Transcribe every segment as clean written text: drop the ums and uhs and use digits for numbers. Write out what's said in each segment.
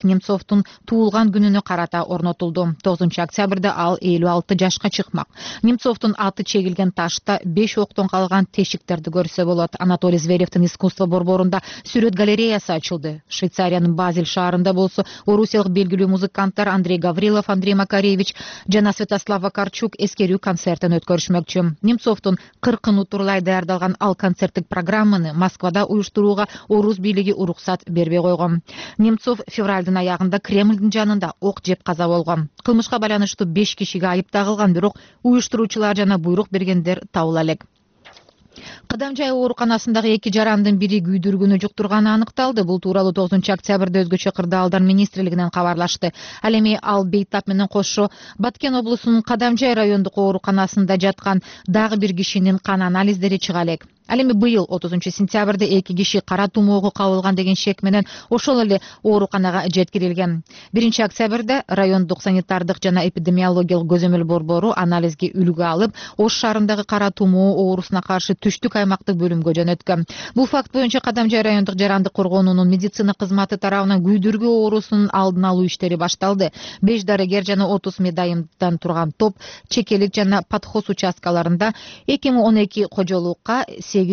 Немцовдун туулган күнүнө карата орнотулду. 9 октябрда ал 56 жашка чыкмак. Немцовдун аты чегилген ташта 5 октон калган тешиктерди көрсө болот. Анатолий Зверевдин искусство борборунда сүрөт галереясы ачылды. Швейцариянын Базель шаарында болсо орусиялык белгилүү музыканттар Андрей Гаврилов, Андрей Макаревич жана Святослав Вакарчук эскерүү концертин өткөрүшмөкчү. Немцовдун 40 утурлай даярдалган ал концерттик программаны Москвада уюштурууга орус бийлиги уруксат бербей койгон. Немцов февралдын аягында Кремлдин жанында ок жеп каза болгон. Кылмышка байланыштуу 5 кишиге айып тагылган, бирок уюштуруучулар жана буйрук бергендер табыла элек. Кадамжай ооруканасындагы 2 жарандын бири күйдүргүнү жуктурганы аныкталды. Бул тууралуу 9 октябрда өзгөчө кырдаалдар министрлигинен кабарлашты. Ал эми ал Бейтап менен кошо Баткен облусунун Кадамжай райондук ооруканасында жаткан дагы бир кишинин кан анализдери чыга элек. Ал эми быйыл 30 сентябрда 2 киши кара тумоого кабылган деген шек менен ошол эле ооруканага жеткирилген. 1 октябрда райондук санитардык жана эпидемиологиялык көзөмөл борбору анализге үлгү алып, Ош шаарындагы кара тумоо оорусуна каршы түштүк аймактык бөлүмгө жөнөткөн. Бул факт боюнча Кадамжай райондук жарандык коргоонунун медицина кызматы тарабынан күйдүргү оорусунун алдын алуу иштери башталды. 5 дарыгер жана 30 медайымдан турган топ чекелик жана подхоз участкаларында 2012 кожолукка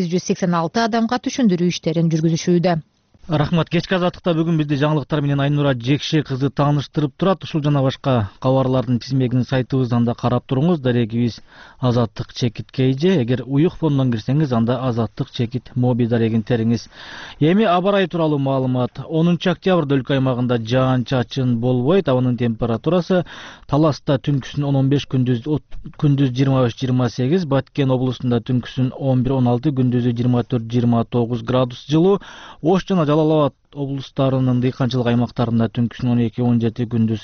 886 адамга түшүндүрүү иштерин жүргүзүшүүдө. Рахмат. Кечки азаттыкта бүгүн бизди жаңылыктар менен Айнура Жекше кызы тааныштырып турат. Ушул жана башка кабарлардын тизмегин сайтыбыздан да карап туруңуз. Дарегибиз Азаттык чекит KG. Эгер уюк фондон кирсеңиз, анда Азаттык чекит моби дарегин териңиз. Эми аба ырайы тууралуу маалымат. 10 октябрда өлкө аймагында жаан-чачын болбойт. Абанын температурасы Таласта түнкүсүн 15, күндүз 25-28, Баткен облусунда түнкүсүн 11-16, күндүзү 24-29 градус жылуу. Ош жана Жалал-Абад облустарынын дыйканчылык аймактарында түнкүсүн 12-17, күндүз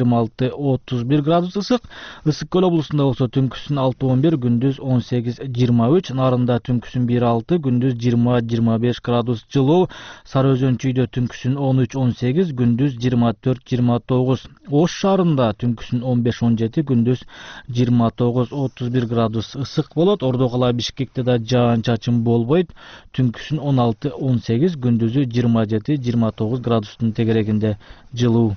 26-31 градус ысык. Ысык көл облусунда болсо түнкүсүн 6-11, күндүз 18-23, Нарында түнкүсүн 1-6, күндүз 20-25 градус жылуу. Сары Өзөн чүйдө түнкүсүн 13-18, күндүз 24-29. Ош шаарында түнкүсүн 15-17, күндүз 29-31 градус ысык болот. Ордо кала Бишкекте да жаан-чачын болбойт. Түнкүсүн 16-18, күндүзү 27-29 градустун тегерегинде жылуу.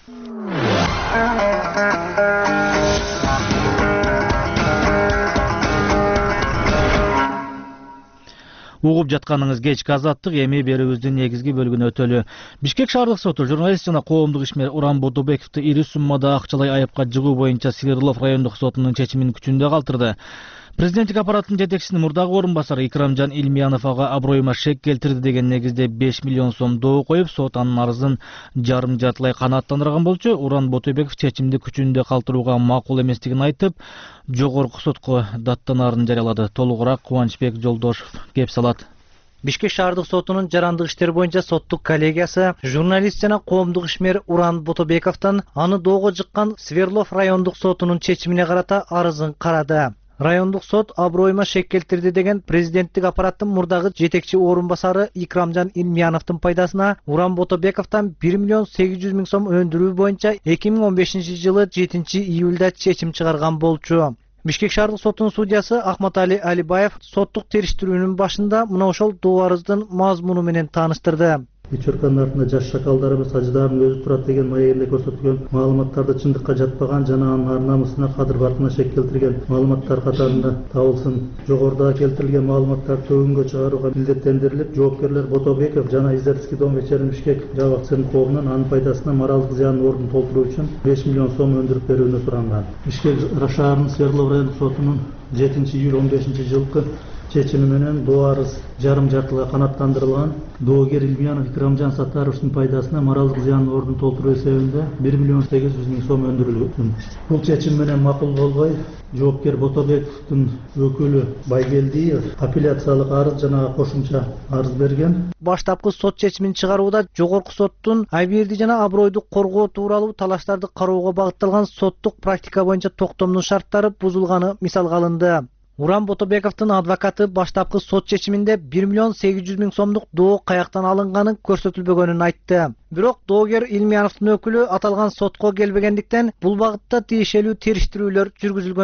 Угуп жатканыңыз кечки азаттык, эми берүүбүздүн негизги бөлүгүнө өтөлү. Бишкек шаардык соту журналист жана коомдук ишмер Уран Ботобековду ири суммада акчалай айыпка жыгуу боюнча Свердлов райондук сотунун чечимин күчүндө калтырды. Президенттик аппараттын жетекчисинин мурдагы орун басары Икрамжан Илмиянов ага аброюма шек келтирди деген негизде 5 миллион сом доо коюп, сот анын арызын жарым жартылай канааттандырган болчу. Уран Ботобеков чечимди күчүндө калтырууга макул эместигин айтып, жогорку сотко даттанаарын жарыялады. Толугураак Кубанычбек Жолдошов кеп салат. Бишкек шаардык сотунун жарандык иштер боюнча соттук коллегиясы журналист жана коомдук ишмер Уран Ботобековдон аны доого жыккан Свердлов райондук сотунун чечимине карата арызын карады. Райондук сот аброюма шек келтирди деген президенттик аппараттын мурдагы жетекчи орун басары Икрамжан Илмияновдун пайдасына Уран Ботобековдон 1 миллион 800 миң сом өндүрүү боюнча 2015 жылы 7 июлда чечим чыгарган болчу. Бишкек шаардык сотунун судьясы Ахматали Алибаев соттук териштирүүнүн башында мына ошол доо арыздын мазмуну менен тааныштырды. Вечерканын артында жаш шакалдарыбыз ажыдарын өзү турат деген маегинде көрсөтүлгөн маалыматтарды чындыкка жатпаган жана анын ар намысына кадыр бартына шек келтирген маалыматтар катарында табылсын. Жогоруда келтирилген маалыматтарды төгүнгө чыгарууга милдеттендирилип, жоопкерлер Ботобеков жана Издательский дом вечерин Бишкек жабык акционерлик коомунун анын пайдасына моралдык зыянын ордун толтуруу үчүн 5 миллион сом өндүрүп берүүнү суранган. Бишкек шаарынын Свердлов райондук сотунун 7 июль 15 жылкы чечими менен доо арыз жарым жартылай канааттандырылган. Доогер Илмиянов Икрамжан Саттаровдун пайдасына моралдык зыяндын ордун толтуруу эсебинде 1 миллион 800 миң сом өндүрүлгөн. Бул чечим менен макул болбой, жоопкер Ботобековдун өкүлү Байгелдиев апелляциялык арыз жана кошумча арыз берген. Баштапкы сот чечимин чыгарууда жогорку соттун абийирди жана абройду коргоо тууралуу талаштарды кароого багытталган соттук практика боюнча токтомдун шарттары бузулганы мисалга алынды. Уран Ботобековдун адвокаты баштапкы сот чечиминде 1 миллион 800 миң сомдук доо каяктан алынганын көрсөтүлбөгөнүн айтты. Бирок доогер Илмияновдун өкүлү аталган сотко келбегендиктен бул багытта тиешелүү териштирүүлөр жүргүзүлгөн жок.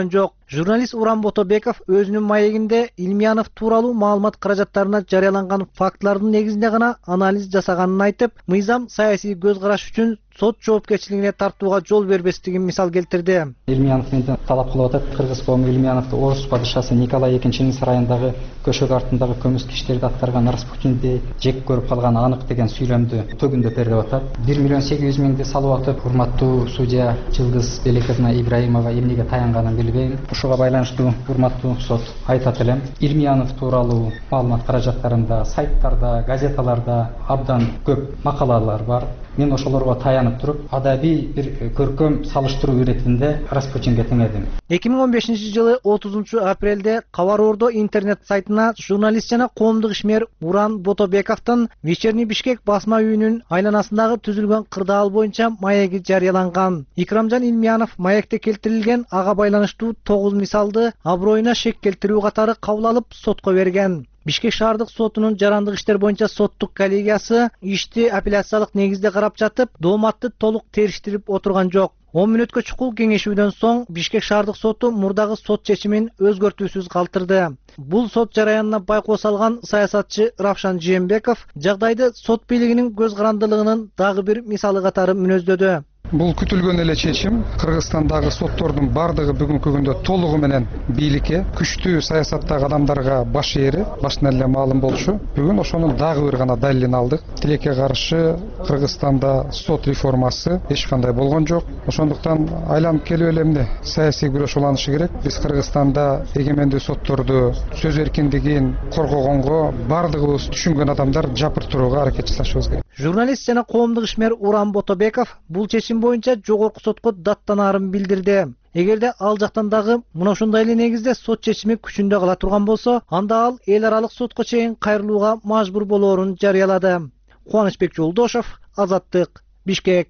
Журналист Уран Ботобеков өзүнүн маегинде Илмиянов тууралуу маалымат каражаттарына жарыяланган фактылардын негизинде гана анализ жасаганын айтып, мыйзам саясий көз караш үчүн сот жоопкерчилигине тартууга жол бербестигин мисал келтирди. Илмиянов менден талап кылып атат. Кыргыз коому Илмияновду орус падышасы Николай II сарайындагы көшөк артындагы көмүскө иштерди аткарган Распутинди жек көрүп калганы анык деген сүйлөмдү төгүндөп берип атат. 1.800.000 салып атып, урматтуу судья Жылдыз Белековна Ибраимова эмнеге таянганын билбейм. Ушуга байланыштуу урматтуу сот айтат элем. Илмиянов тууралуу маалымат каражаттарында, сайттарда, газеталарда абдан көп макалалар бар. Мен ошолорго таянып туруп, адабий бир көркөм салыштыруу иретинде Распутинге теңедим. 2015-жылы 30 апрелде Кабар Ордо интернет сайтына журналист жана коомдук ишмер Уран Ботобековдун Вечерний Бишкек басма үйүнүн айланасындагы түзүлгөн кырдаал боюнча маеги жарыяланган. Икрамжан Илмиянов маекте келтирилген ага байланыштуу 9 мисалды аброюна шек келтирүү катары кабыл алып сотко берген. Бишкек шаардык сотунун жарандык иштер боюнча соттук коллегиясы ишти апелляциялык негизде карап жатып, дооматты толук териштирип отурган жок. 10 мүнөткө чукул кеңешүүдөн соң Бишкек шаардык соту мурдагы сот чечимин өзгөртүүсүз калтырды. Бул сот жараянына байкоо салган саясатчы Равшан Жээнбеков жагдайды сот бийлигинин көз карандылыгынын дагы бир мисалы катары мүнөздөдү. Бул күтүлгөн эле чечим. Кыргызстандагы соттордун бардыгы бүгүнкү күндө толугу менен бийликке, күчтүү саясаттагы адамдарга баш ээри, башынан эле маалым болчу. Бүгүн ошонун дагы бир гана далилин алдык. Тилекке каршы Кыргызстанда сот реформасы эч кандай болгон жок. Ошондуктан айланып келип эле эмне саясий күрөш уланышы керек. Биз Кыргызстанда эгемендүү сотторду, сөз эркиндигин коргогонго бардыгыбыз түшүнгөн адамдар жапыр турууга аракет жасашыбыз керек. Журналист жана коомдук ишмер Уран Ботобеков бул чечим боюнча жогорку сотко даттанаарын билдирди. Эгерде ал жактан дагы мына ушундай эле негизде сот чечими күчүндө кала турган болсо, анда ал эл аралык сотко чейин кайрылууга мажбур болоорун жарыялады. Кубанычбек Жолдошов, Азаттык, Бишкек.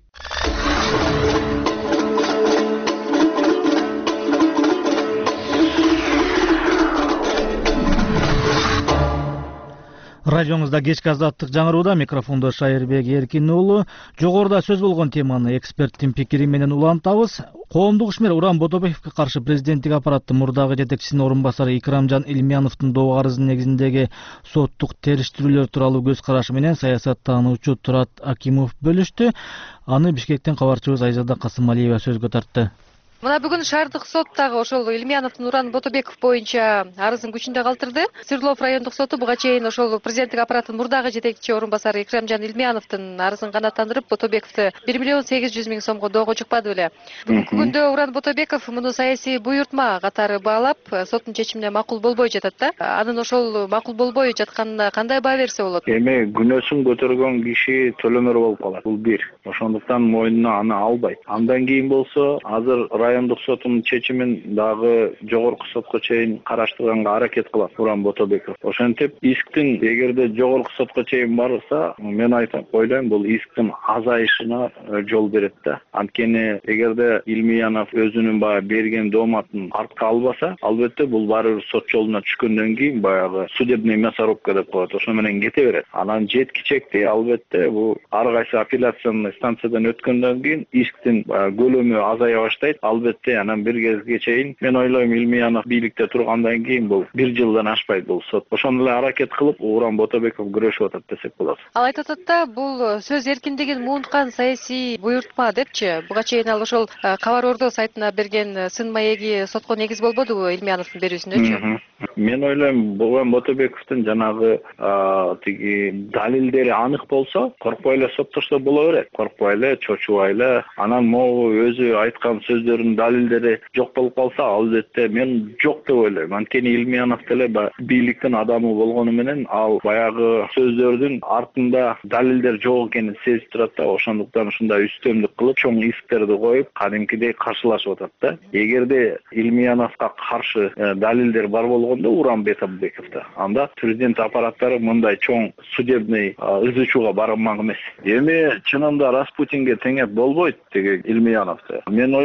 Радионузда кечки азаттык жаңырууда, микрофондо Шайырбек Эркин уулу. Жогоруда сөз болгон теманы эксперттин пикири менен улантабыз. Коомдук ишмер Уран Ботобековго каршы президенттик аппараттын мурдагы жетекчисинин орун басары Икрамжан Илмияновдун доо арызы негизиндеги соттук териштирүүлөр тууралуу көз карашы менен саясаттануучу Турат Акимов бөлүштү. Аны Бишкектен кабарчыбыз Айзада Касымалиева сөзгө тартты. Мына бүгүн шаардык соттагы ошол Илмияновдун Уран Ботобеков боюнча арызын күчүндө калтырды. Свердлов райондук соту буга чейин ошол президенттик аппараттын мурдагы жетекчи орун басары Икрамжан Илмияновдун арызын канааттандырып, Ботобековду 1.800.000 сомго доого чыкпады беле. Бүгүнкү күндө Уран Ботобеков муну саясий буйртма катары баалап, соттун чечимине макул болбой жатат да. Анын ошол макул болбой жатканына кандай баа берсе болот? Эми күнөөсүн көтөргөн киши төлөмөр болуп калат. Бул бир. Ошондуктан мойнуна аны албайт. Андан кийин болсо, азыр райондук сотунун чечимин дагы жогорку сотко чейин караштырганга аракет кылат Уран Ботобеков. Ошентип, исктин эгерде жогорку сотко чейин барса, мен ойлойм, бул исктин азайышына жол берет да. Анткени эгерде Илмиянов өзүнүн баягы берген дооматын артка албаса, албетте бул баары бир сот жолуна түшкөндөн кийин баягы судебный мясорубка деп коет. Ошо менен кете берет. Анан жеткичекти албетте бул ар кайсы апелляционный станциядан өткөндөн кийин исктин көлөмү азая баштайт. Албетте анан бир кезге чейин мен ойлойм Илмиянов бийликте тургандан кийин бул 1 жылдан ашпайт бул сот. Ошондой эле аракет кылып Уран Ботобеков күрөшүп атат десек болот. Ал айтып атат да, бул сөз эркиндигин муунткан саясий буйртма депчи. Буга чейин ал ошол Кабар Ордо сайтына берген сын маеги сотко негиз болбодубу Илмияновдун берүүсүндөчү? Мен ойлойм, Уран Ботобековдун жанагы тиги далилдери анык болсо, коркпой эле соттошсо боло берет. Коркпой эле, чочубай эле. Анан могу өзү айткан сөздөрүнүн далилдери жок болуп калса, албетте мен жок деп ойлойм. Анткени Илмиянов деле бийликтин адамы болгону менен ал баягы сөздөрдүн артында далилдер жок экенин сезип турат да. Ошондуктан ушундай үстөмдүк кылып, чоң исктерди коюп, кадимкидей каршылашып атат да. Эгерде Илмияновго каршы далилдер бар болгондо Уран Ботобековдо, анда президент аппараттары мындай чоң судебный из учууга бармак эмес. Эми чынында Распутинге теңеп болбойт деги Илмияновду. Мен ойлойм,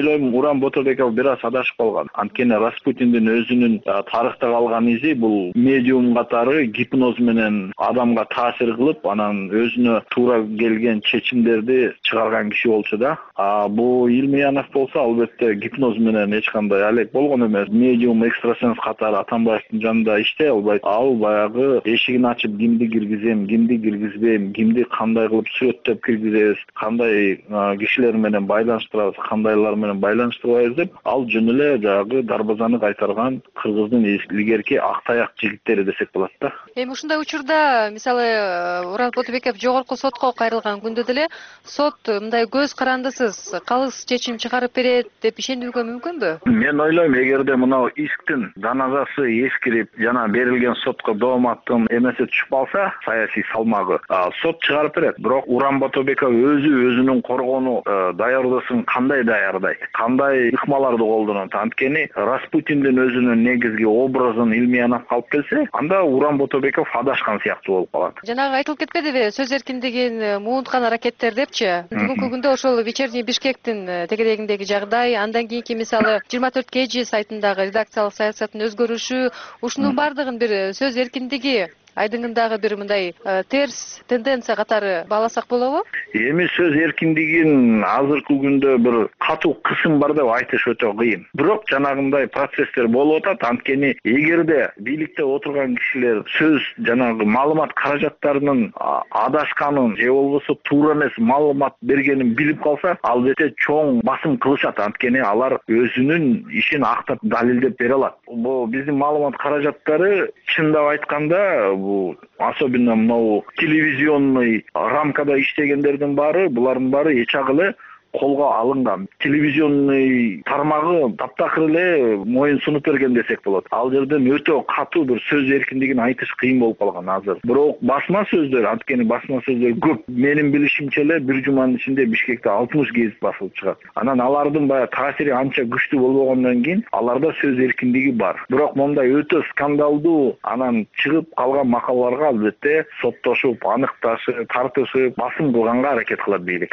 Уран Ботобеков бир аз адашып калган. Анткени Распутиндин өзүнүн тарыхта калган изи бул медиум катары гипноз менен адамга таасир кылып, анан өзүнө туура келген чечимдерди чыгарган киши болчу да. Бул Илмиянов болсо албетте гипноз менен эч кандай алек болгон эмес. Медиум, экстрасенс катары Атамбаевдин жанында иштей албайт. Ал баягы эшигин ачып кимди киргизем, кимди киргизбейм, кимди кандай кылып сүрөттөп киргизебиз, кандай кишилер менен байланыштырабыз, кандайлар менен байланыштырбайбыз деп, ал жөн эле жагы дарбазаны кайтарган Кыргыздын илгерки актаяк жигиттери десек болот да. Эми ушундай учурда, мисалы, Уран Ботобеков жогорку сотко кайрылган күндө деле сот мындай көз карандысыз калыс чечим чыгарып берет деп ишенүүгө мүмкүнбү? Мен ойлойм, эгерде мынау исктин жаназасы эскирип, жана берилген сотко дооматтын эмеси түшүп калса, саясий салмагы, сот чыгарып берет. Бирок Уран Ботобеков өзүнүн коргону даярдысын кандай даярдайт, кандай ыкмаларды колдонот? Анткени Распутиндин өзүнүн негизги образын Илмиянов алып келсе, анда Уран Ботобеков адашкан сыяктуу болуп калат. Жанагы айтылып кетпедиби, сөз эркиндигин муунткан аракеттер депчи? Бүгүнкү күндө ошол Вечерний Бишкектин тегерегиндеги жагдай, андан кийинки мисалы 24 KG сайтындагы редакциялык саясаттын өзгөрүшү, ушунун бардыгын бир сөз эркиндиги айдыңындагы бир мындай терс тенденция катары бааласак болобу? Эми сөз эркиндигин азыркы күндө бир катуу кысым бар деп айтыш өтө кыйын. Бирок жанагындай процесстер болуп атат. Анткени эгерде бийликте отурган кишилер сөз жанагы маалымат каражаттарынын адашканын же болбосо туура эмес маалымат бергенин билип калса, албетте чоң басым кылышат. Анткени алар өзүнүн ишин актап далилдеп бере алат. Бул биздин маалымат каражаттары чындап айтканда, особенно мынау телевизионный рамкада иштегендердин баары, булардын баары эчак эле колго алынган. Телевизионный тармагы таптакыр эле моюн сунуп берген десек болот. Ал жерден өтө катуу бир сөз эркиндигин айтыш кыйын болуп калган азыр. Бирок басма сөздөр, анткени басма сөздөр көп. Менин билишимче эле бир жуманын ичинде Бишкекте 60 гезит басылып чыгат. Анан алардын баягы таасири анча күчтүү болбогондон кийин аларда сөз эркиндиги бар. Бирок мондай өтө скандалдуу анан чыгып калган макалаларга албетте соттошуп, аныкташып, тартышып, басым кылганга аракет кылат бийлик.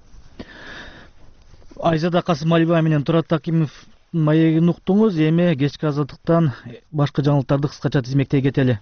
Айзада Касымалиева менен Турат Такимов маегин уктуңуз. Эми кечки азаттыктан башка жаңылыктарды кыскача тизмектей кетели.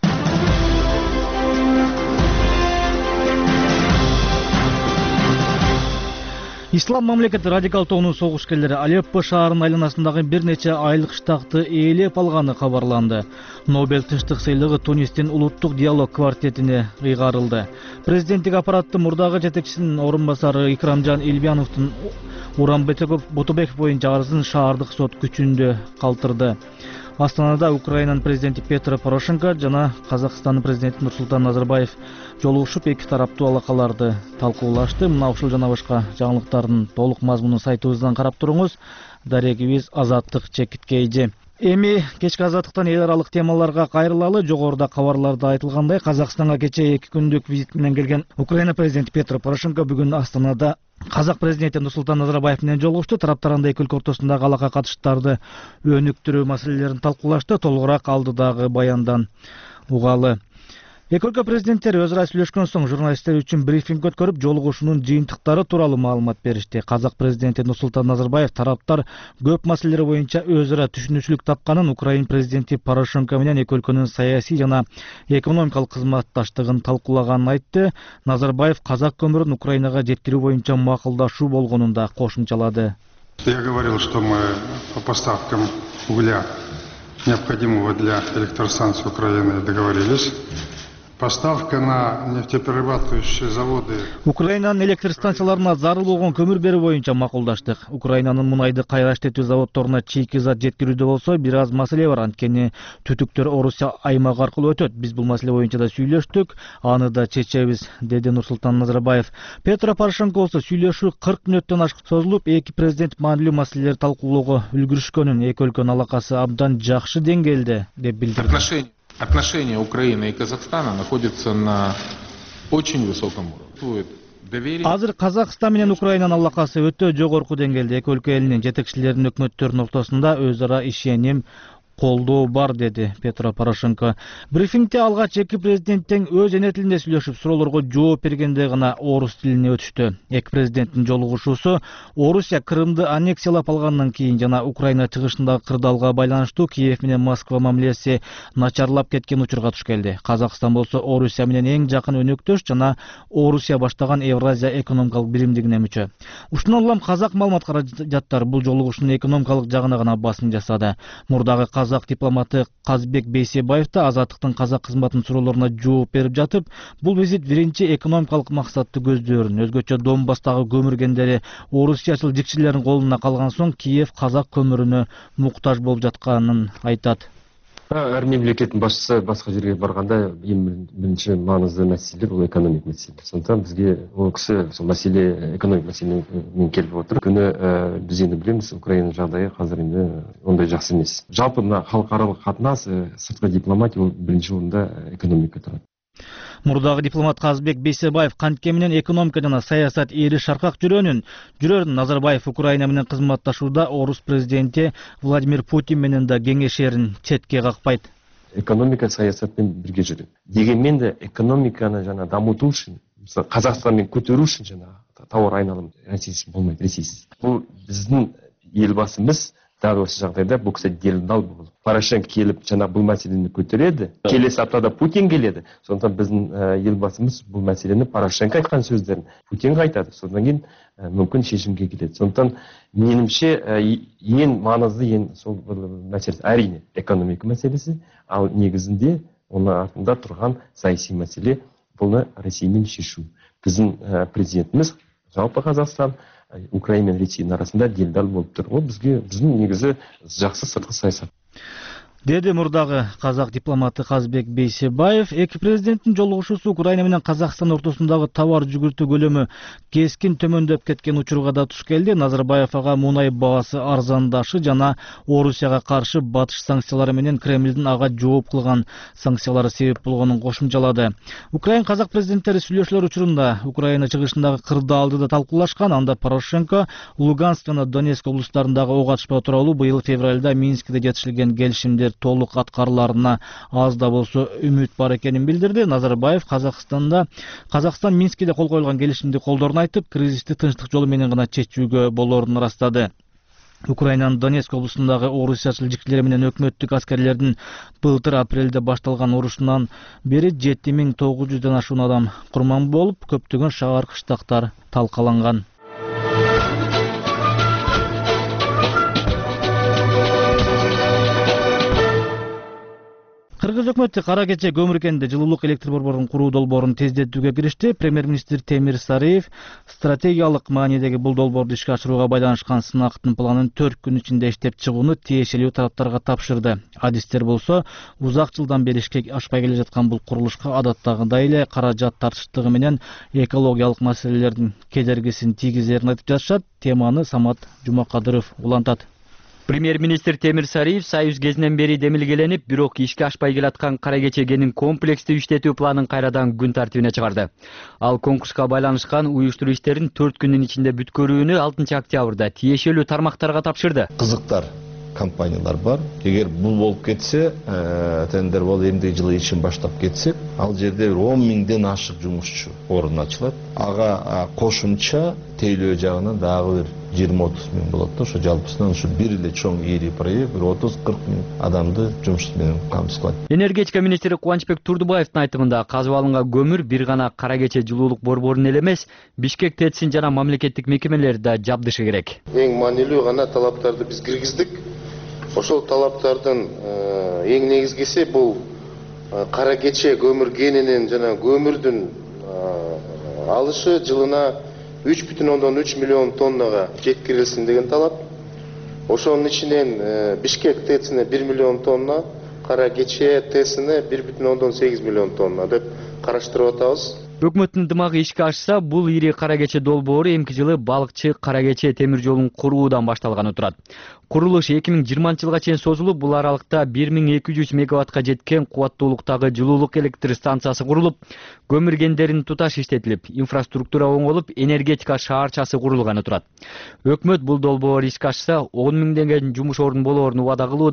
Ислам мамлекети радикал тобунун согушкерлери Алеппо шаарынын айланасындагы бир нече айлык штакты ээлеп алганы кабарланды. Нобель тынчтык сыйлыгы Тунистин улуттук диалог квартетине ыйгарылды. Президенттик аппараттын мурдагы жетекчисинин орун басары Икрамжан Илбияновдун Уран Ботобеков боюнча арызын шаардык сот күчүндө калтырды. Астанада Украинанын президенти Петро Порошенко жана Казакстандын президенти Нурсултан Назарбаев жолугушуп эки тараптуу алакаларды талкуулашты. Мына ушул жана башка жаңылыктардын толук мазмунун сайтыбыздан карап туруңуз. Дарегибиз Азаттык чекиткейди. Эми кечки азаттыктан эл аралык темаларга кайрылалы. Жогоруда кабарларда айтылгандай, Казакстанга кечээ 2 күндүк визит менен келген Украина президенти Петро Порошенко бүгүн Астанада Казак президенти Нурсултан Назарбаев менен жолугушту. Тараптар анда эки өлкө ортосундагы алака катыштарды өнүктүрүү маселелерин талкуулашты. Толугураак алдыдагы баяндан угалы. Эки өлкө президенттери өз ара сүйлөшкөн соң журналисттер үчүн брифинг өткөрүп, жолугушуунун жыйынтыктары тууралуу маалымат беришти. Казак президенти Нурсултан Назарбаев тараптар көп маселелер боюнча өз ара түшүнүкчүлүк тапканын, Украин президенти Порошенко менен эки өлкөнүн саясий жана экономикалык кызматташтыгын талкуулаганын айтты. Назарбаев казак көмүрүн Украинага жеткирүү боюнча макулдашуу болгонун да кошумчалады. Я говорил, что мы по поставкам угля, необходимого для электростанций Украины, договорились. Поставка на нефтеперерабатывающие заводы. Украинанын электр станцияларына зарыл болгон көмүр берүү боюнча макулдаштык. Украинанын мунайды кайра иштетүү заводдоруна чийки зат жеткирүүдө болсо бир аз маселе бар. Анткени түтүктөр Орусия аймагы аркылуу өтөт. Биз бул маселе боюнча да сүйлөштүк, аны да чечебиз, деди Нурсултан Назарбаев. Петро Порошенко болсо сүйлөшүү 40 мүнөттөн ашык созулуп, эки президент маанилүү маселелерди талкуулоого үлгүрүшкөнүн, эки өлкөнүн алакасы абдан жакшы деңгээлде деп билдирди. Отношения Украины и Казахстана находятся на очень высоком уровне. Азыр Казакстан менен Украинанын алакасы өтө жогорку деңгээлде. Эки өлкө элинин жетекчилеринин өкмөттөрүнүн ортосунда өз ара ишеним колдоо бар, деди Петро Порошенко. Брифингде алгач эки президенттин өз эне тилинде сүйлөшүп, суроолорго жооп бергенде гана орус тилине өтүштү. Эки президенттин жолугушуусу Орусия Крымды аннексиялап алгандан кийин жана Украина чыгышындагы кырдаалга байланыштуу Киев менен Москва мамилеси начарлап кеткен учурга туш келди. Казакстан болсо Орусия менен эң жакын өнөктөш жана Орусия баштаган Евразия экономикалык биримдигине мүчө. Ушундан улам казак маалымат каражаттары бул жолугушуунун экономикалык жагына гана басым жасады. Мурдагы казак дипломаты Казбек Бейсебаев да Азаттыктын казак кызматынын суроолоруна жооп берип жатып, бул визит биринчи экономикалык максатты көздөрүн, өзгөчө Донбасстагы көмүргендери орусиячыл жикчилердин колуна калган соң Киев казак көмүрүнө муктаж болуп жатканын айтат. Әр мемлекеттин башчысы башка жерге барганда эң биринчи маңызды маселе бул экономик маселе. Сондықтан бизге ол киши сол маселе экономик маселемен келип отур. Күнү биз эми билебиз, Украина жагдайы азыр энди ондай жакшы эмес. Жалпы мына халыкаралык катнаш, сырткы дипломатия бул биринчи орунда экономика турат. Мурдагы дипломат Казбек Бейсебаев кантке менен экономика жана саясат эри шаркак жүрөрүн Назарбаев Украина менен кызматташууда орус президенти Владимир Путин менен да кеңешерин четке какпайт. Экономика саясат менен бирге жүрөт. Дегенмен де экономиканы жана дамытуу үчүн, Казакстан менен көтөрүү үчүн жана товар айналым Россиясыз болмойт, Россиясыз. Бул биздин элбасыбыз дагы осы жағдайда бұл кісі делдал болды. Порошенко келіп жана бұл мәселені көтереді. Келесі аптада Путин келеді. Сондықтан біздің елбасымыз бұл мәселені Порошенко айтқан сөздерін Путинге айтады. Содан кейін мүмкін шешімге келеді. Сондықтан менімше ең маңызды сол мәселесі әрине экономика мәселесі, ал негізінде оның артында тұрған саяси мәселе бұны Россиямен шешу. Біздің президентіміз жалпы Қазақстан Украина мен Ресейдің арасында делдал болып тұр. Ол біздің негізі жақсы сыртқы саясат. Деди мурдагы казак дипломаты Казбек Бейсебаев. Эки президенттин жолугушуусу Украина менен Казакстан ортосундагы товар жүгүртүү көлөмү кескин төмөндөп кеткен учурга да туш келди. Назарбаев ага мунай баасы арзандашы жана Орусияга каршы батыш санкциялары менен Кремлдин ага жооп кылган санкциялары себеп болгонун кошумчалады. Украина казак президенттери сүйлөшүүлөр учурунда Украина чыгышындагы кырдаалды да талкуулашкан. Анда Порошенко Луганск жана Донецк облустарындагы ок атышпа тууралуу быйыл февралда Минскиде жетишилген келишимдер толук аткарыларына аз да болсо үмүт бар экенин билдирди. Назарбаев Казакстан Минскиде кол коюлган келишимди колдоруун айтып, кризисти тынчтык жолу менен гана чечүүгө болоорун ырастады. Украинанын Донецк облусундагы орусиячыл жикчилери менен өкмөттүк аскерлердин былтыр апрелде башталган урушунан бери 7900 ашуун адам курман болуп, көптөгөн шаар кыштактар талкаланган. Кыргыз өкмөтү кара кече көмүркенде жылуулук электр борборун куруу долбоорун тездетүүгө киришти. Премьер-министр Темир Сариев стратегиялык маанидеги бул долбоорду ишке ашырууга байланышкан сынактын планын 4 күн ичинде иштеп чыгууну тиешелүү тараптарга тапшырды. Адистер болсо узак жылдан бери ишке ашпай келе жаткан бул курулушка адаттагыдай эле каражат тартыштыгы менен экологиялык маселелердин кедергисин тийгизерин айтып жатышат. Теманы Самат Жумакадыров улантат. Премьер-министр Темир Сариев союз кезинен бери демилгеленип, бирок ишке ашпай келаткан кара кече кенин комплекстүү иштетүү планын кайрадан күн тартибине чыгарды. Ал конкурска байланышкан уюштуруу иштерин 4 күндүн ичинде бүткөрүүнү 6 октябрда тиешелүү тармактарга тапшырды. Кызыктар компаниялар бар. Эгер бул болуп кетсе, тендер бол эмдиги жылы ишин баштап кетсек, ал жерде 10 миңден ашык жумушчу орун ачылат. Ага кошумча тейлөө жагынан дагы бир 20-30 миң болот да, ошо жалпысынан ушу бир эле чоң ири проект 30-40 миң адамды жумуш менен камсыз кылат. Энергетика министри Кубанычбек Турдубаевдин айтымында казып алынган көмүр бир гана кара кече жылуулук борборун эле эмес, Бишкек ТЭЦин жана мамлекеттик мекемелерди да жабдышы керек. Эң маанилүү гана талаптарды биз киргиздик. Ошол талаптардын эң негизгиси бул кара кече көмүр кенинин жана көмүрдүн алышы жылына 3,3 миллион тоннага жеткирилсин деген талап. Ошонун ичинен Бишкек ТЭЦине 1 миллион тонна, кара кече ТЭЦине 1,8 миллион тонна деп караштырып атабыз. Өкмөттүн дымагы ишке ашса, бул ири кара кече долбоору эмки жылы балыкчы кара кече темир жолун куруудан башталганы турат. Курулуш 2020 жылга чейин созулуп, бул аралыкта 1200 мегаваттка жеткен кубаттуулуктагы жылуулук электр станциясы курулуп, көмүр кендерин туташ иштетилип, инфраструктура оңолуп, энергетика шаарчасы курулганы турат. Өкмөт бул долбоор ишке ашса, 10 миңдеген жумуш орун болоорун убада кылууда.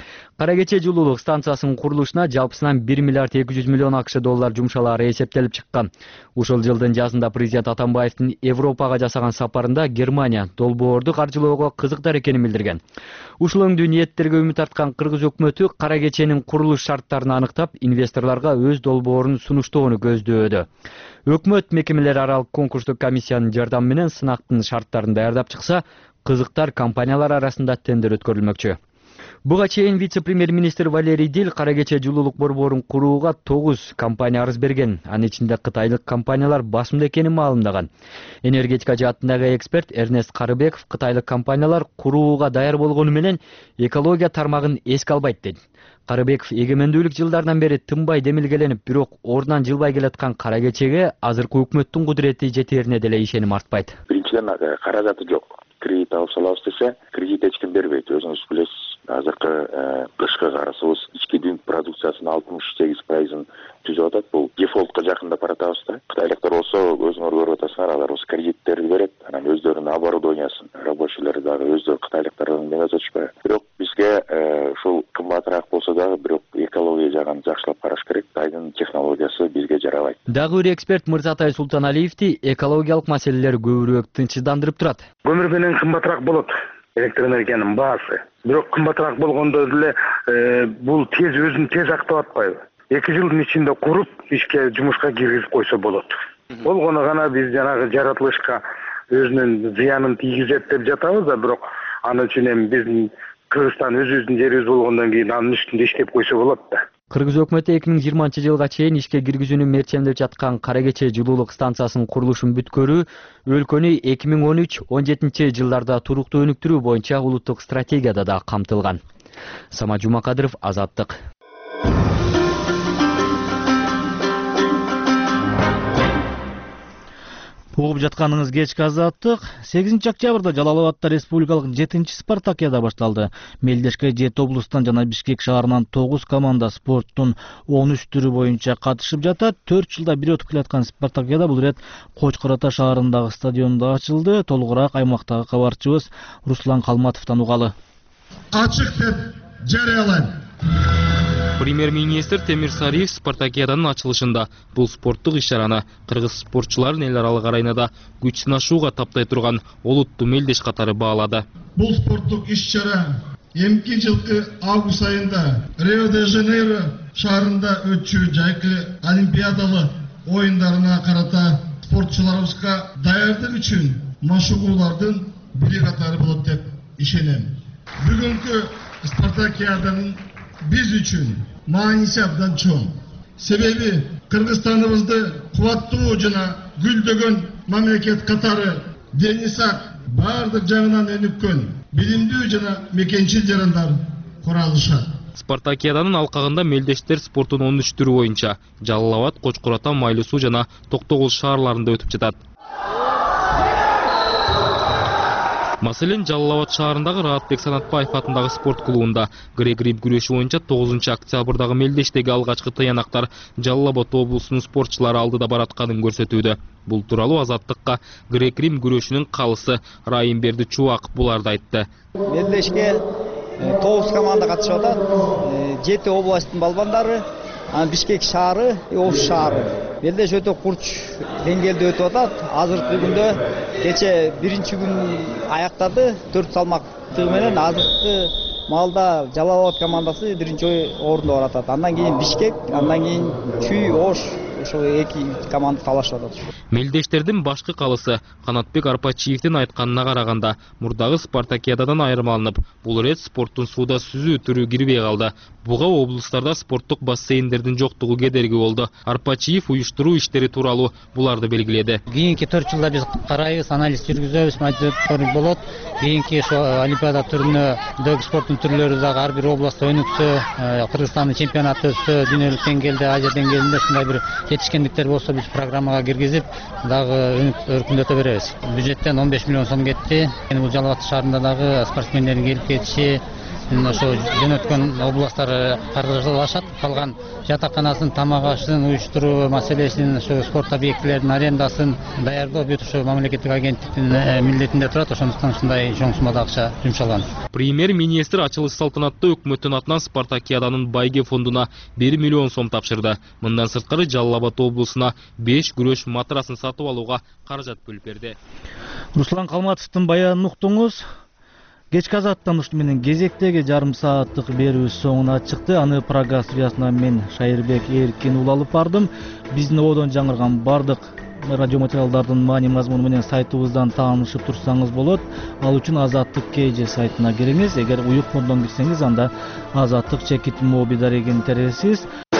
Кара кече жылуулук станциясынын курулушуна жалпысынан 1 миллиард 200 миллион АКШ доллар жумшалаары эсептелип чыккан. Ушул жылдын жазында президент Атамбаевдин Европага жасаган сапарында Германия долбоорду каржылоого кызыктар экенин билдирген. Ушул өңдүү ниеттерге үмүт арткан кыргыз өкмөтү кара кеченин курулуш шарттарын аныктап, инвесторлорго өз долбоорун сунуштоону көздөөдө. Өкмөт мекемелери аралык конкурстук комиссиянын жардамы менен сынактын шарттарын даярдап чыкса, кызыктар компаниялар арасында тендер өткөрүлмөкчү. Буга чейин вице-премьер-министр Валерий Дил кара кече жылуулук борборун курууга 9 компания арыз берген. Анын ичинде кытайлык компаниялар басымда экенин маалымдаган. Энергетика жаатындагы эксперт Эрнест Карыбеков кытайлык компаниялар курууга даяр болгону менен экология тармагын эске албайт дейт. Карыбеков эгемендүүлүк жылдардан бери тынбай демилгеленип, бирок ордунан жылбай келаткан кара кечеге азыркы өкмөттүн кудурети жетерине деле ишеним артпайт. Биринчиден каражаты жок. Кредит алып салабыз десе, кредит эч ким бербейт. Өзүңүз билесиз, азыркы кышкы карасыбыз ички дүң продукциясынын 68%-ын түзүп атат. Бул дефолтко жакындап баратабыз да. Кытайлыктар болсо, өзүңөр көрүп атасыңар, алар болсо кредиттерди берет, анан өздөрүнүн оборудованиясын, рабочийлери дагы өздөрү кытайлыктардан неме өтүшпөй. Бирок бизге ушул кымбатыраак болсо дагы, бирок экология жагын жакшылап караш керек. Кытайдын технологиясы бизге жарабайт. Дагы бир эксперт Мырзатай Султаналиевди экологиялык маселелер көбүрөөк тынчсыздандырып турат. Көмүр менен кымбатыраак болот электр энергиянын баасы. Бирок кымбатыраак болгондо деле бул өзүн тез актап атпайбы? 2 жылдын ичинде куруп, ишке жумушка киргизип койсо болот. Болгону гана биз жанагы жаратылышка өзүнүн зыянын тийгизет деп жатабыз да, бирок анын үчүн эми биздин Кыргызстан өзүбүздүн жерибиз болгондон кийин анын үстүндө иштеп койсо болот да. Кыргыз өкмөтү 2020-жылга чейин ишке киргизүүнү мерчемдеп жаткан кара кече жылуулук станциясынын курулушун бүткөрүү өлкөнү 2013-17 жылдарда туруктуу өнүктүрүү боюнча улуттук стратегияда да камтылган. Самат Жумакадыров, Азаттык. Угуп жатканыңыз кечки Азаттык. 8 октябрда Жалал Абадта республикалык 7-чи спартакиада башталды. Мелдешке 7 облустан жана Бишкек шаарынан 9 команда спорттун 13 түрү боюнча катышып жатат. 4 жылда бир өтүп келаткан спартакиада бул ирет Кочкор Ата шаарындагы стадиондо ачылды. Толугураак аймактагы кабарчыбыз Руслан Калматовдон угалы. Ачык деп жарыялайм. Премьер-министр Темир Сариев спартакиаданын ачылышында бул спорттук иш-чараны кыргыз спортчуларын эл аралык аренада күч сынашууга таптай турган олуттуу мелдеш катары баалады. Бул спорттук иш-чара эмки жылкы август айында Рио-де-Жанейро шаарында өтчү жайкы олимпиадалык оюндарына карата спортчуларыбызга даярдык үчүн машыгуулардын бири катары болот деп ишенем. Бүгүнкү спартакиаданын биз үчүн мааниси абдан чоң. Себеби Кыргызстаныбызды кубаттуу жана гүлдөгөн мамлекет катары дени сак, баардык жагынан өнүккөн, билимдүү жана мекенчил жарандар куралышат. Спартакиаданын алкагында мелдештер спортунун 13 түрү боюнча Жалал Абад, Кочкор Ата, Майлуу Суу жана Токтогул шаарларында өтүп жатат. Маселен, Жалал Абад шаарындагы Раатбек Санатбаев атындагы спорт клубунда грек-рим күрөшү боюнча 9 октябрдагы мелдештеги алгачкы тыянактар Жалал Абад облусунун спортчулары алдыда баратканын көрсөтүүдө. Бул тууралуу Азаттыкка грек-рим күрөшүнүн калысы Райымберди Чубак буларды айтты. Мелдешке 9 команда катышып атат. 7 областтын балбандары, Бишкек шаары, Ош шаары. Мелдеш өтө курч деңгээлде өтүп атат. Азыркы күндө кече биринчи күн аяктады 4 салмактыгы менен. Азыркы маалда Жалал Абад командасы биринчи орунда баратат. Андан кийин Бишкек, андан кийин Чүй, Ош, ошо эки команда талашып атат. Мелдештердин башкы калысы Канатбек Арпачиевдин айтканына караганда, мурдагы спартакиададан айырмаланып, бул ирет спорттун сууда сүзүү түрү кирбей калды. Буга облустарда спорттук бассейндердин жоктугу кедерги болду. Арпачиев уюштуруу иштери тууралуу буларды белгиледи. Кийинки 4 жылда биз карайбыз, анализ жүргүзөбүз, мониторинг болот. Кийинки ошо олимпиада түрүнө спорттун түрлөрү дагы ар бир областта өнүксө, Кыргызстандын чемпионаты өтсө, дүйнөлүк деңгээлде, Азия деңгээлинде ушундай бир жетишкендиктер болсо биз программага киргизип, дагы өркүндөтө беребиз. Бюджеттен 15 миллион сом кетти. Бул Жалал Абад шаарында дагы спортсмендердин келип кетиши, ошо жөнөткөн областтар каржылашат. Калган жатаканасын, тамак ашын уюштуруу маселесин, ошо спорт объектилеринин арендасын даярдоо бүт ошо мамлекеттик агенттиктин милдетинде турат. Ошондуктан ушундай чоң суммада акча жумшалган. Премьер-министр ачылыш салтанатта өкмөттүн атынан Спартакиаданын байге фондуна 1 миллион сом тапшырды. Мындан сырткары Жалал Абад облусуна 5 күрөш матрасын сатып алууга каражат бөлүп берди. Руслан Калматовдун баянын уктуңуз. Кечки азаттан ушул менен кезектеги жарым сааттык берүүбүз соңуна чыкты. Аны Прага студиясынан мен Шайырбек Эркин ул алып бардым. Биздин ободон жаңырган бардык радио материалдардын маани мазмуну менен сайтыбыздан таанышып турсаңыз болот. Ал үчүн Азаттык KG сайтына кириңиз. Эгер уюк моддон кирсеңиз, анда Азаттык чекит моби дарегин тересиз.